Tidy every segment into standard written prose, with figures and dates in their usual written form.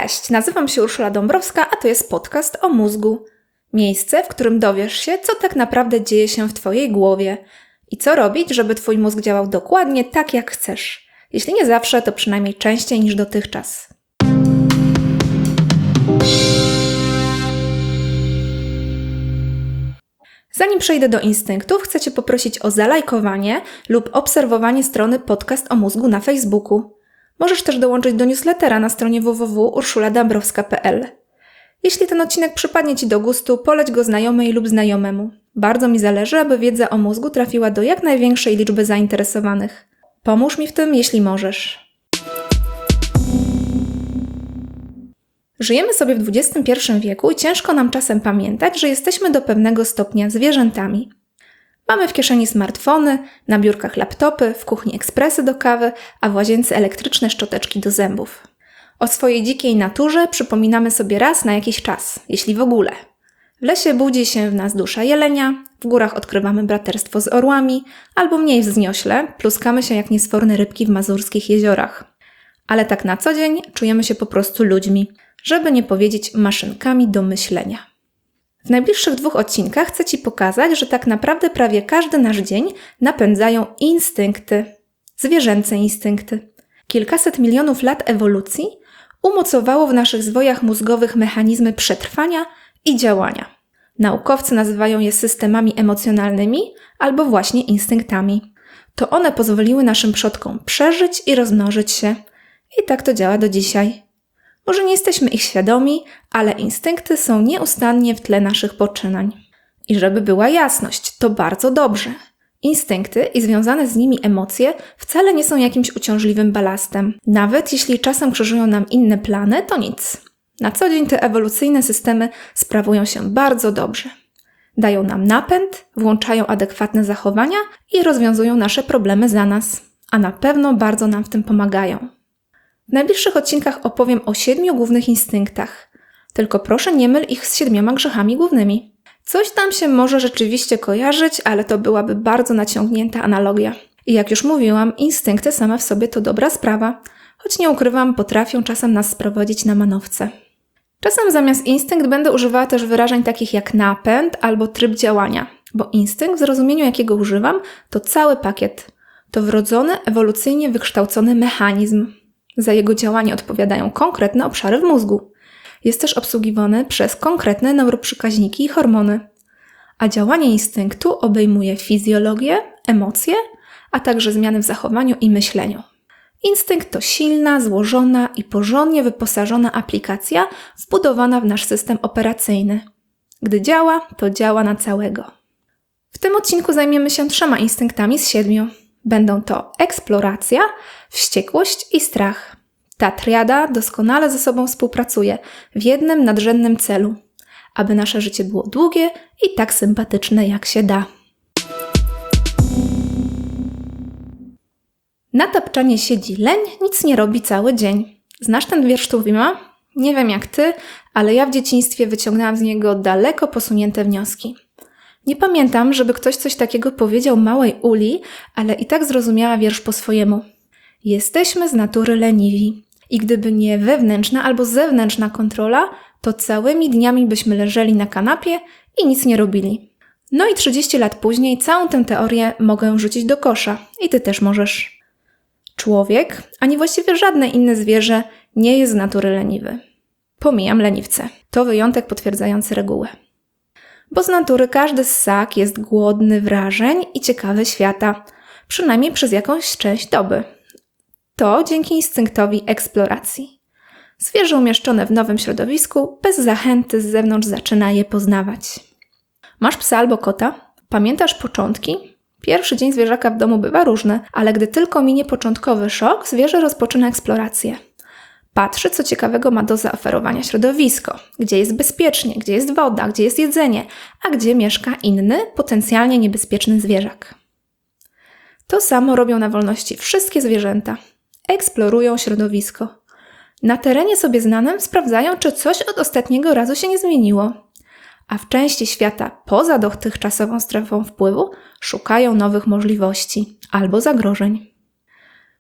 Cześć, nazywam się Urszula Dąbrowska, a to jest podcast o mózgu. Miejsce, w którym dowiesz się, co tak naprawdę dzieje się w Twojej głowie i co robić, żeby Twój mózg działał dokładnie tak, jak chcesz. Jeśli nie zawsze, to przynajmniej częściej niż dotychczas. Zanim przejdę do instynktów, chcę Cię poprosić o zalajkowanie lub obserwowanie strony Podcast o mózgu na Facebooku. Możesz też dołączyć do newslettera na stronie www.urszuladambrowska.pl. Jeśli ten odcinek przypadnie Ci do gustu, poleć go znajomej lub znajomemu. Bardzo mi zależy, aby wiedza o mózgu trafiła do jak największej liczby zainteresowanych. Pomóż mi w tym, jeśli możesz. Żyjemy sobie w XXI wieku i ciężko nam czasem pamiętać, że jesteśmy do pewnego stopnia zwierzętami. Mamy w kieszeni smartfony, na biurkach laptopy, w kuchni ekspresy do kawy, a w łazience elektryczne szczoteczki do zębów. O swojej dzikiej naturze przypominamy sobie raz na jakiś czas, jeśli w ogóle. W lesie budzi się w nas dusza jelenia, w górach odkrywamy braterstwo z orłami, albo mniej wzniośle pluskamy się jak niesforne rybki w mazurskich jeziorach. Ale tak na co dzień czujemy się po prostu ludźmi, żeby nie powiedzieć maszynkami do myślenia. W najbliższych 2 odcinkach chcę Ci pokazać, że tak naprawdę prawie każdy nasz dzień napędzają instynkty, zwierzęce instynkty. Kilkaset milionów lat ewolucji umocowało w naszych zwojach mózgowych mechanizmy przetrwania i działania. Naukowcy nazywają je systemami emocjonalnymi albo właśnie instynktami. To one pozwoliły naszym przodkom przeżyć i rozmnożyć się. I tak to działa do dzisiaj. Może nie jesteśmy ich świadomi, ale instynkty są nieustannie w tle naszych poczynań. I żeby była jasność, to bardzo dobrze. Instynkty i związane z nimi emocje wcale nie są jakimś uciążliwym balastem. Nawet jeśli czasem krzyżują nam inne plany, to nic. Na co dzień te ewolucyjne systemy sprawują się bardzo dobrze. Dają nam napęd, włączają adekwatne zachowania i rozwiązują nasze problemy za nas. A na pewno bardzo nam w tym pomagają. W najbliższych odcinkach opowiem o 7 głównych instynktach. Tylko proszę nie myl ich z 7 grzechami głównymi. Coś tam się może rzeczywiście kojarzyć, ale to byłaby bardzo naciągnięta analogia. I jak już mówiłam, instynkty same w sobie to dobra sprawa, choć nie ukrywam, potrafią czasem nas sprowadzić na manowce. Czasem zamiast instynkt będę używała też wyrażeń takich jak napęd albo tryb działania, bo instynkt w zrozumieniu jakiego używam to cały pakiet. To wrodzony, ewolucyjnie wykształcony mechanizm. Za jego działanie odpowiadają konkretne obszary w mózgu. Jest też obsługiwany przez konkretne neuroprzekaźniki i hormony. A działanie instynktu obejmuje fizjologię, emocje, a także zmiany w zachowaniu i myśleniu. Instynkt to silna, złożona i porządnie wyposażona aplikacja wbudowana w nasz system operacyjny. Gdy działa, to działa na całego. W tym odcinku zajmiemy się 3 instynktami z 7. Będą to eksploracja, wściekłość i strach. Ta triada doskonale ze sobą współpracuje w jednym nadrzędnym celu, aby nasze życie było długie i tak sympatyczne jak się da. Na tapczanie siedzi leń, nic nie robi cały dzień. Znasz ten wiersz Tuwima? Nie wiem jak ty, ale ja w dzieciństwie wyciągnęłam z niego daleko posunięte wnioski. Nie pamiętam, żeby ktoś coś takiego powiedział małej Uli, ale i tak zrozumiała wiersz po swojemu. Jesteśmy z natury leniwi i gdyby nie wewnętrzna albo zewnętrzna kontrola, to całymi dniami byśmy leżeli na kanapie i nic nie robili. No i 30 lat później całą tę teorię mogę rzucić do kosza i ty też możesz. Człowiek, ani właściwie żadne inne zwierzę nie jest z natury leniwy. Pomijam leniwce. To wyjątek potwierdzający regułę. Bo z natury każdy ssak jest głodny wrażeń i ciekawy świata, przynajmniej przez jakąś część doby. To dzięki instynktowi eksploracji. Zwierzę umieszczone w nowym środowisku bez zachęty z zewnątrz zaczyna je poznawać. Masz psa albo kota? Pamiętasz początki? Pierwszy dzień zwierzaka w domu bywa różny, ale gdy tylko minie początkowy szok, zwierzę rozpoczyna eksplorację. Patrzy, co ciekawego ma do zaoferowania środowisko, gdzie jest bezpiecznie, gdzie jest woda, gdzie jest jedzenie, a gdzie mieszka inny, potencjalnie niebezpieczny zwierzak. To samo robią na wolności wszystkie zwierzęta. Eksplorują środowisko. Na terenie sobie znanym sprawdzają, czy coś od ostatniego razu się nie zmieniło. A w części świata poza dotychczasową strefą wpływu szukają nowych możliwości albo zagrożeń.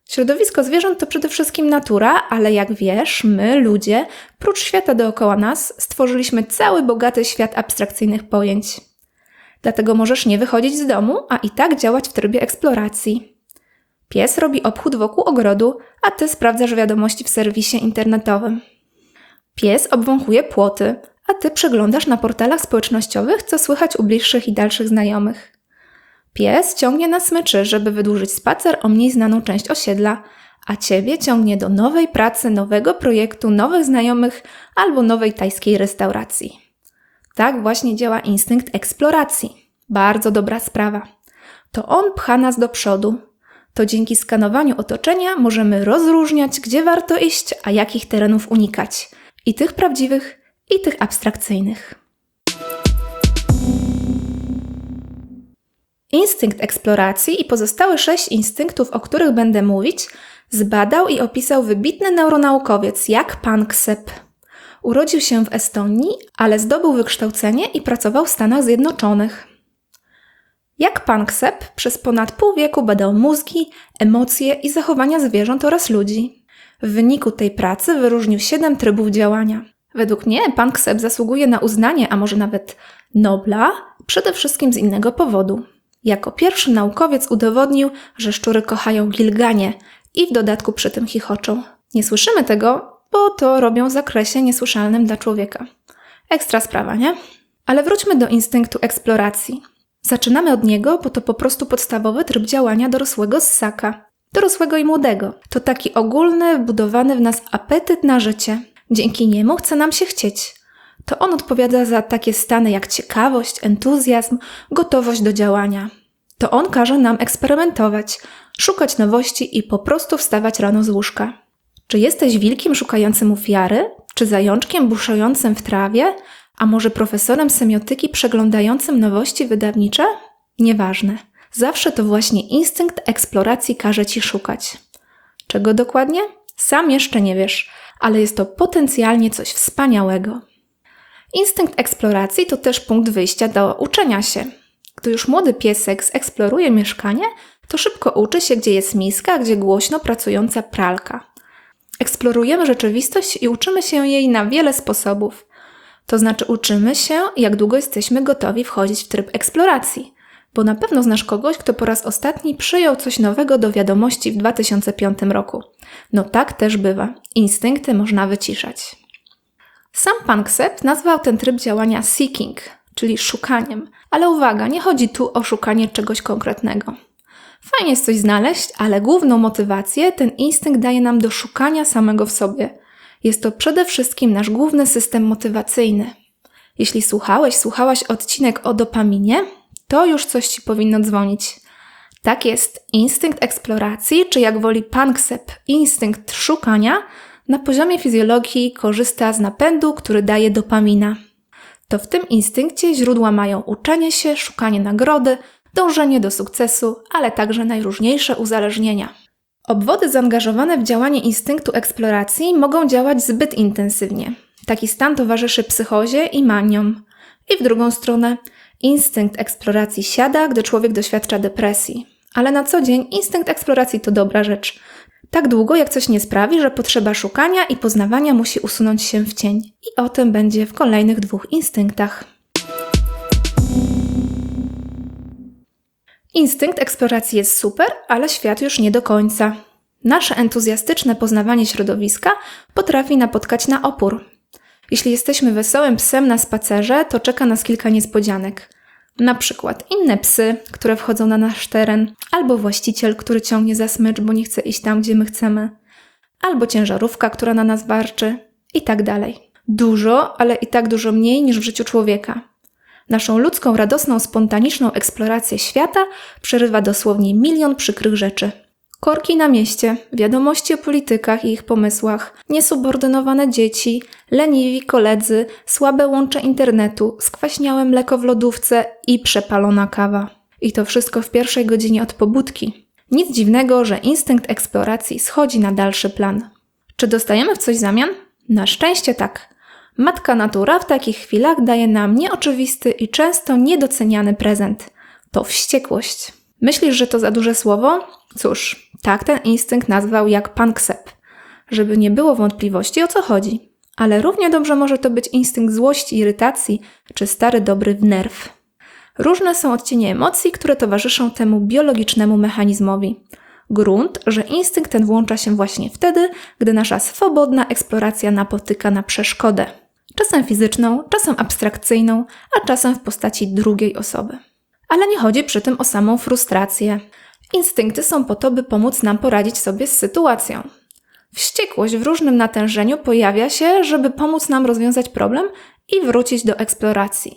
Środowisko zwierząt to przede wszystkim natura, ale jak wiesz, my, ludzie, prócz świata dookoła nas, stworzyliśmy cały bogaty świat abstrakcyjnych pojęć. Dlatego możesz nie wychodzić z domu, a i tak działać w trybie eksploracji. Pies robi obchód wokół ogrodu, a ty sprawdzasz wiadomości w serwisie internetowym. Pies obwąchuje płoty, a ty przeglądasz na portalach społecznościowych, co słychać u bliższych i dalszych znajomych. Pies ciągnie na smyczy, żeby wydłużyć spacer o mniej znaną część osiedla, a ciebie ciągnie do nowej pracy, nowego projektu, nowych znajomych albo nowej tajskiej restauracji. Tak właśnie działa instynkt eksploracji. Bardzo dobra sprawa. To on pcha nas do przodu. To dzięki skanowaniu otoczenia możemy rozróżniać, gdzie warto iść, a jakich terenów unikać. I tych prawdziwych, i tych abstrakcyjnych. Instynkt eksploracji i pozostałe 6 instynktów, o których będę mówić, zbadał i opisał wybitny neuronaukowiec Jak Panksepp. Urodził się w Estonii, ale zdobył wykształcenie i pracował w Stanach Zjednoczonych. Jak Panksepp przez ponad pół wieku badał mózgi, emocje i zachowania zwierząt oraz ludzi. W wyniku tej pracy wyróżnił 7 trybów działania. Według mnie Panksepp zasługuje na uznanie, a może nawet Nobla, przede wszystkim z innego powodu. Jako pierwszy naukowiec udowodnił, że szczury kochają gilganie i w dodatku przy tym chichoczą. Nie słyszymy tego, bo to robią w zakresie niesłyszalnym dla człowieka. Ekstra sprawa, nie? Ale wróćmy do instynktu eksploracji. Zaczynamy od niego, bo to po prostu podstawowy tryb działania dorosłego ssaka. Dorosłego i młodego. To taki ogólny, wbudowany w nas apetyt na życie. Dzięki niemu chce nam się chcieć. To on odpowiada za takie stany jak ciekawość, entuzjazm, gotowość do działania. To on każe nam eksperymentować, szukać nowości i po prostu wstawać rano z łóżka. Czy jesteś wilkiem szukającym ofiary? Czy zajączkiem buszującym w trawie? A może profesorem semiotyki przeglądającym nowości wydawnicze? Nieważne. Zawsze to właśnie instynkt eksploracji każe ci szukać. Czego dokładnie? Sam jeszcze nie wiesz, ale jest to potencjalnie coś wspaniałego. Instynkt eksploracji to też punkt wyjścia do uczenia się. Gdy już młody piesek zeksploruje mieszkanie, to szybko uczy się, gdzie jest miska, a gdzie głośno pracująca pralka. Eksplorujemy rzeczywistość i uczymy się jej na wiele sposobów. To znaczy uczymy się, jak długo jesteśmy gotowi wchodzić w tryb eksploracji. Bo na pewno znasz kogoś, kto po raz ostatni przyjął coś nowego do wiadomości w 2005 roku. No tak też bywa. Instynkty można wyciszać. Sam Panksepp nazwał ten tryb działania seeking, czyli szukaniem. Ale uwaga, nie chodzi tu o szukanie czegoś konkretnego. Fajnie jest coś znaleźć, ale główną motywację ten instynkt daje nam do szukania samego w sobie. Jest to przede wszystkim nasz główny system motywacyjny. Jeśli słuchałaś odcinek o dopaminie, to już coś ci powinno dzwonić. Tak jest, instynkt eksploracji, czy jak woli Panksepp, instynkt szukania, na poziomie fizjologii korzysta z napędu, który daje dopamina. To w tym instynkcie źródła mają uczenie się, szukanie nagrody, dążenie do sukcesu, ale także najróżniejsze uzależnienia. Obwody zaangażowane w działanie instynktu eksploracji mogą działać zbyt intensywnie. Taki stan towarzyszy psychozie i maniom. I w drugą stronę, instynkt eksploracji siada, gdy człowiek doświadcza depresji. Ale na co dzień instynkt eksploracji to dobra rzecz. Tak długo, jak coś nie sprawi, że potrzeba szukania i poznawania musi usunąć się w cień. I o tym będzie w kolejnych 2 instynktach. Instynkt eksploracji jest super, ale świat już nie do końca. Nasze entuzjastyczne poznawanie środowiska potrafi napotkać na opór. Jeśli jesteśmy wesołym psem na spacerze, to czeka nas kilka niespodzianek. Na przykład inne psy, które wchodzą na nasz teren, albo właściciel, który ciągnie za smycz, bo nie chce iść tam, gdzie my chcemy, albo ciężarówka, która na nas warczy i tak dalej. Dużo, ale i tak dużo mniej niż w życiu człowieka. Naszą ludzką, radosną, spontaniczną eksplorację świata przerywa dosłownie 1 milion przykrych rzeczy. Korki na mieście, wiadomości o politykach i ich pomysłach, niesubordynowane dzieci, leniwi koledzy, słabe łącze internetu, skwaśniałe mleko w lodówce i przepalona kawa. I to wszystko w pierwszej godzinie od pobudki. Nic dziwnego, że instynkt eksploracji schodzi na dalszy plan. Czy dostajemy w coś zamian? Na szczęście tak. Matka natura w takich chwilach daje nam nieoczywisty i często niedoceniany prezent. To wściekłość. Myślisz, że to za duże słowo? Cóż, tak ten instynkt nazwał jak pan Ksep, żeby nie było wątpliwości, o co chodzi. Ale równie dobrze może to być instynkt złości, irytacji, czy stary dobry wnerw. Różne są odcienie emocji, które towarzyszą temu biologicznemu mechanizmowi. Grunt, że instynkt ten włącza się właśnie wtedy, gdy nasza swobodna eksploracja napotyka na przeszkodę. Czasem fizyczną, czasem abstrakcyjną, a czasem w postaci drugiej osoby. Ale nie chodzi przy tym o samą frustrację. Instynkty są po to, by pomóc nam poradzić sobie z sytuacją. Wściekłość w różnym natężeniu pojawia się, żeby pomóc nam rozwiązać problem i wrócić do eksploracji.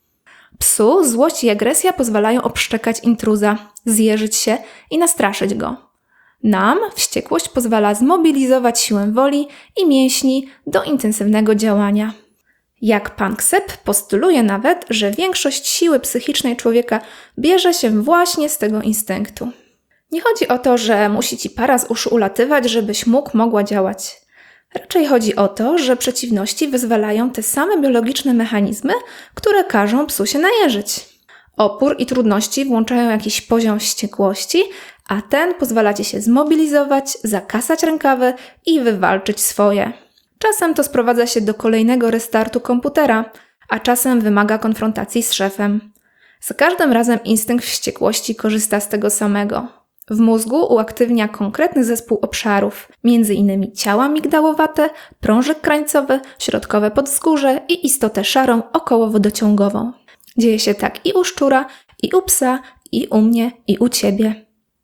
Psu złość i agresja pozwalają obszczekać intruza, zjeżyć się i nastraszyć go. Nam wściekłość pozwala zmobilizować siłę woli i mięśni do intensywnego działania. Jak pan Ksep postuluje nawet, że większość siły psychicznej człowieka bierze się właśnie z tego instynktu. Nie chodzi o to, że musi ci para z uszu ulatywać, żebyś mogła działać. Raczej chodzi o to, że przeciwności wyzwalają te same biologiczne mechanizmy, które każą psu się najeżyć. Opór i trudności włączają jakiś poziom wściekłości, a ten pozwala ci się zmobilizować, zakasać rękawy i wywalczyć swoje. Czasem to sprowadza się do kolejnego restartu komputera, a czasem wymaga konfrontacji z szefem. Za każdym razem instynkt wściekłości korzysta z tego samego. W mózgu uaktywnia konkretny zespół obszarów, m.in. ciała migdałowate, prążek krańcowy, środkowe podzgórze i istotę szarą okołowodociągową. Dzieje się tak i u szczura, i u psa, i u mnie, i u ciebie.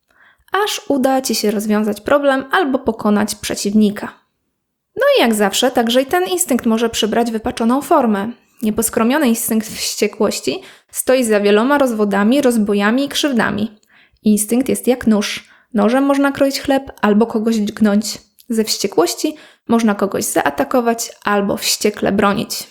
Aż uda ci się rozwiązać problem albo pokonać przeciwnika. No i jak zawsze, także i ten instynkt może przybrać wypaczoną formę. Nieposkromiony instynkt wściekłości stoi za wieloma rozwodami, rozbojami i krzywdami. Instynkt jest jak nóż. Nożem można kroić chleb albo kogoś dźgnąć. Ze wściekłości można kogoś zaatakować albo wściekle bronić.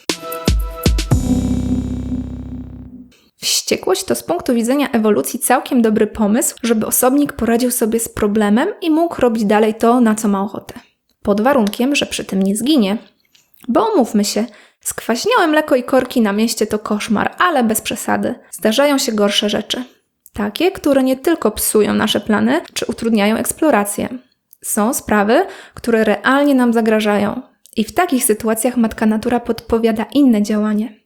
Wściekłość to z punktu widzenia ewolucji całkiem dobry pomysł, żeby osobnik poradził sobie z problemem i mógł robić dalej to, na co ma ochotę. Pod warunkiem, że przy tym nie zginie. Bo umówmy się, skwaśniałe mleko i korki na mieście to koszmar, ale bez przesady. Zdarzają się gorsze rzeczy. Takie, które nie tylko psują nasze plany, czy utrudniają eksplorację. Są sprawy, które realnie nam zagrażają. I w takich sytuacjach matka natura podpowiada inne działanie.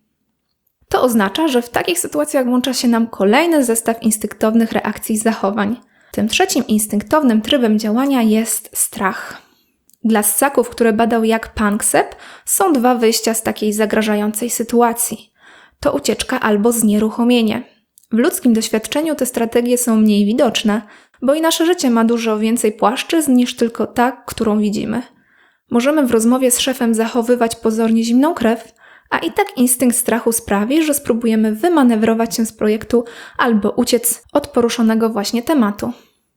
To oznacza, że w takich sytuacjach włącza się nam kolejny zestaw instynktownych reakcji i zachowań. Tym trzecim instynktownym trybem działania jest strach. Dla ssaków, które badał jak pan Ksep, są dwa wyjścia z takiej zagrażającej sytuacji. To ucieczka albo znieruchomienie. W ludzkim doświadczeniu te strategie są mniej widoczne, bo i nasze życie ma dużo więcej płaszczyzn niż tylko ta, którą widzimy. Możemy w rozmowie z szefem zachowywać pozornie zimną krew, a i tak instynkt strachu sprawi, że spróbujemy wymanewrować się z projektu albo uciec od poruszonego właśnie tematu.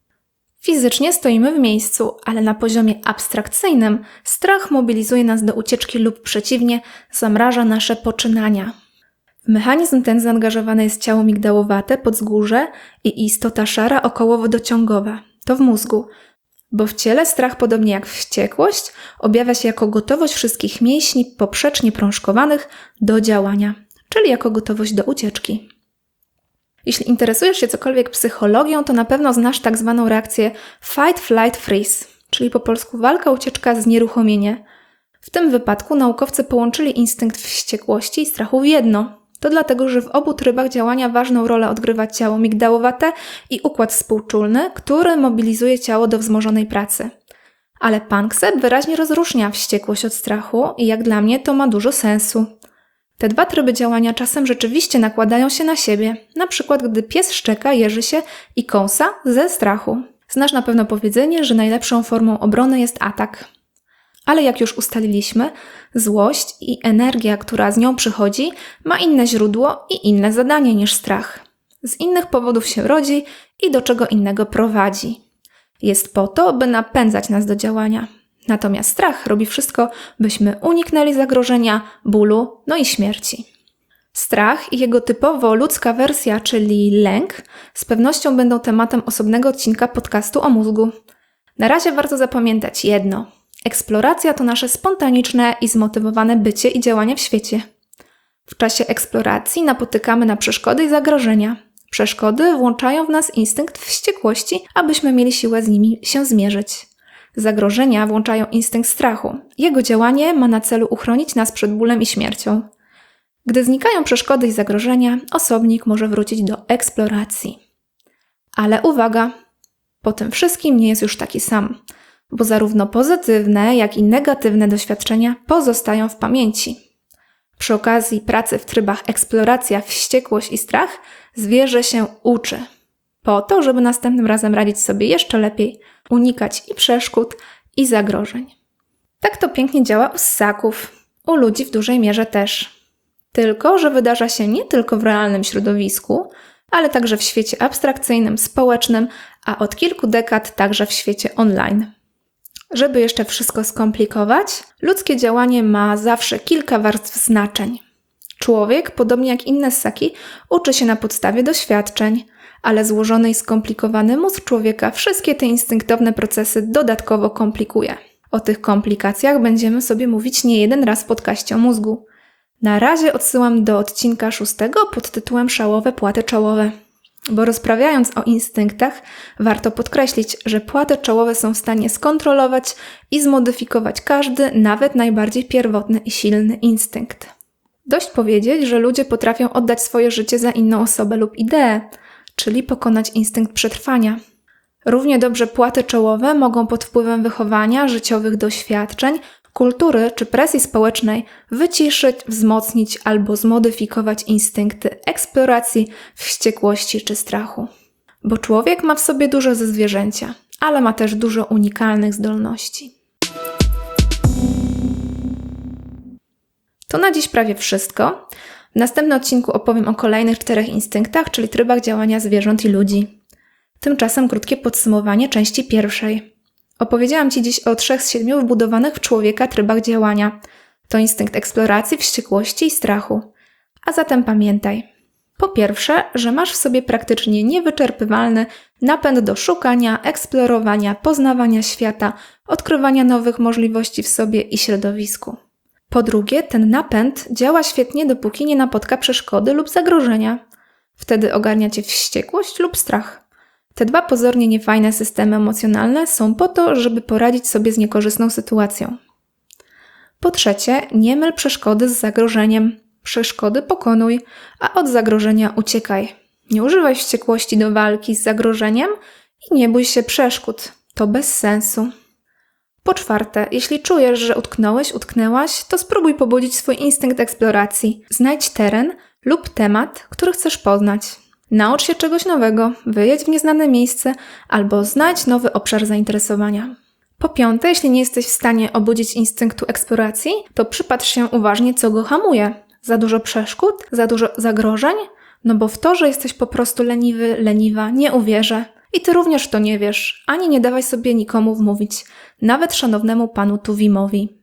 Fizycznie stoimy w miejscu, ale na poziomie abstrakcyjnym strach mobilizuje nas do ucieczki lub przeciwnie, zamraża nasze poczynania. W mechanizm ten zaangażowane jest ciało migdałowate, podzgórze i istota szara okołowodociągowa. To w mózgu. Bo w ciele strach, podobnie jak wściekłość, objawia się jako gotowość wszystkich mięśni poprzecznie prążkowanych do działania, czyli jako gotowość do ucieczki. Jeśli interesujesz się cokolwiek psychologią, to na pewno znasz tak zwaną reakcję fight, flight, freeze, czyli po polsku walka, ucieczka, znieruchomienie. W tym wypadku naukowcy połączyli instynkt wściekłości i strachu w jedno. To dlatego, że w obu trybach działania ważną rolę odgrywa ciało migdałowate i układ współczulny, który mobilizuje ciało do wzmożonej pracy. Ale pan Ksep wyraźnie rozróżnia wściekłość od strachu i jak dla mnie to ma dużo sensu. Te dwa tryby działania czasem rzeczywiście nakładają się na siebie, na przykład gdy pies szczeka, jeży się i kąsa ze strachu. Znasz na pewno powiedzenie, że najlepszą formą obrony jest atak. Ale jak już ustaliliśmy, złość i energia, która z nią przychodzi, ma inne źródło i inne zadanie niż strach. Z innych powodów się rodzi i do czego innego prowadzi. Jest po to, by napędzać nas do działania. Natomiast strach robi wszystko, byśmy uniknęli zagrożenia, bólu, no i śmierci. Strach i jego typowo ludzka wersja, czyli lęk, z pewnością będą tematem osobnego odcinka podcastu o mózgu. Na razie warto zapamiętać jedno. Eksploracja to nasze spontaniczne i zmotywowane bycie i działanie w świecie. W czasie eksploracji napotykamy na przeszkody i zagrożenia. Przeszkody włączają w nas instynkt wściekłości, abyśmy mieli siłę z nimi się zmierzyć. Zagrożenia włączają instynkt strachu. Jego działanie ma na celu uchronić nas przed bólem i śmiercią. Gdy znikają przeszkody i zagrożenia, osobnik może wrócić do eksploracji. Ale uwaga! Po tym wszystkim nie jest już taki sam, bo zarówno pozytywne, jak i negatywne doświadczenia pozostają w pamięci. Przy okazji pracy w trybach eksploracja, wściekłość i strach zwierzę się uczy. Po to, żeby następnym razem radzić sobie jeszcze lepiej, unikać i przeszkód, i zagrożeń. Tak to pięknie działa u ssaków, u ludzi w dużej mierze też. Tylko, że wydarza się nie tylko w realnym środowisku, ale także w świecie abstrakcyjnym, społecznym, a od kilku dekad także w świecie online. Żeby jeszcze wszystko skomplikować, ludzkie działanie ma zawsze kilka warstw znaczeń. Człowiek, podobnie jak inne ssaki, uczy się na podstawie doświadczeń, ale złożony i skomplikowany mózg człowieka wszystkie te instynktowne procesy dodatkowo komplikuje. O tych komplikacjach będziemy sobie mówić nie jeden raz w podcaście o mózgu. Na razie odsyłam do odcinka 6 pod tytułem Szałowe płaty czołowe. Bo rozprawiając o instynktach, warto podkreślić, że płaty czołowe są w stanie skontrolować i zmodyfikować każdy, nawet najbardziej pierwotny i silny instynkt. Dość powiedzieć, że ludzie potrafią oddać swoje życie za inną osobę lub ideę, czyli pokonać instynkt przetrwania. Równie dobrze płaty czołowe mogą pod wpływem wychowania, życiowych doświadczeń, kultury czy presji społecznej wyciszyć, wzmocnić albo zmodyfikować instynkty eksploracji, wściekłości czy strachu. Bo człowiek ma w sobie dużo ze zwierzęcia, ale ma też dużo unikalnych zdolności. To na dziś prawie wszystko. W następnym odcinku opowiem o kolejnych 4 instynktach, czyli trybach działania zwierząt i ludzi. Tymczasem krótkie podsumowanie części 1. Opowiedziałam Ci dziś o 3 z 7 wbudowanych w człowieka trybach działania. To instynkt eksploracji, wściekłości i strachu. A zatem pamiętaj. Po pierwsze, że masz w sobie praktycznie niewyczerpywalny napęd do szukania, eksplorowania, poznawania świata, odkrywania nowych możliwości w sobie i środowisku. Po drugie, ten napęd działa świetnie, dopóki nie napotka przeszkody lub zagrożenia. Wtedy ogarnia Cię wściekłość lub strach. Te 2 pozornie niefajne systemy emocjonalne są po to, żeby poradzić sobie z niekorzystną sytuacją. Po trzecie, nie myl przeszkody z zagrożeniem. Przeszkody pokonuj, a od zagrożenia uciekaj. Nie używaj wściekłości do walki z zagrożeniem i nie bój się przeszkód. To bez sensu. Po czwarte, jeśli czujesz, że utknęłaś, to spróbuj pobudzić swój instynkt eksploracji. Znajdź teren lub temat, który chcesz poznać. Naucz się czegoś nowego, wyjedź w nieznane miejsce albo znajdź nowy obszar zainteresowania. Po piąte, jeśli nie jesteś w stanie obudzić instynktu eksploracji, to przypatrz się uważnie, co go hamuje. Za dużo przeszkód? Za dużo zagrożeń? No bo w to, że jesteś po prostu leniwy, leniwa, nie uwierzę. I ty również w to nie wiesz, ani nie dawaj sobie nikomu wmówić, nawet szanownemu panu Tuwimowi.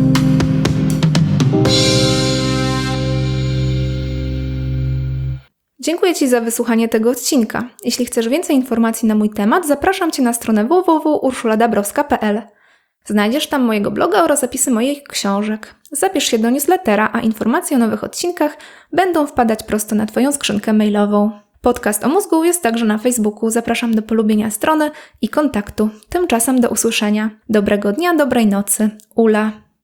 Dziękuję Ci za wysłuchanie tego odcinka. Jeśli chcesz więcej informacji na mój temat, zapraszam Cię na stronę www.urszuladabrowska.pl. Znajdziesz tam mojego bloga oraz zapisy moich książek. Zapisz się do newslettera, a informacje o nowych odcinkach będą wpadać prosto na Twoją skrzynkę mailową. Podcast o mózgu jest także na Facebooku. Zapraszam do polubienia strony i kontaktu. Tymczasem do usłyszenia. Dobrego dnia, dobrej nocy. Ula.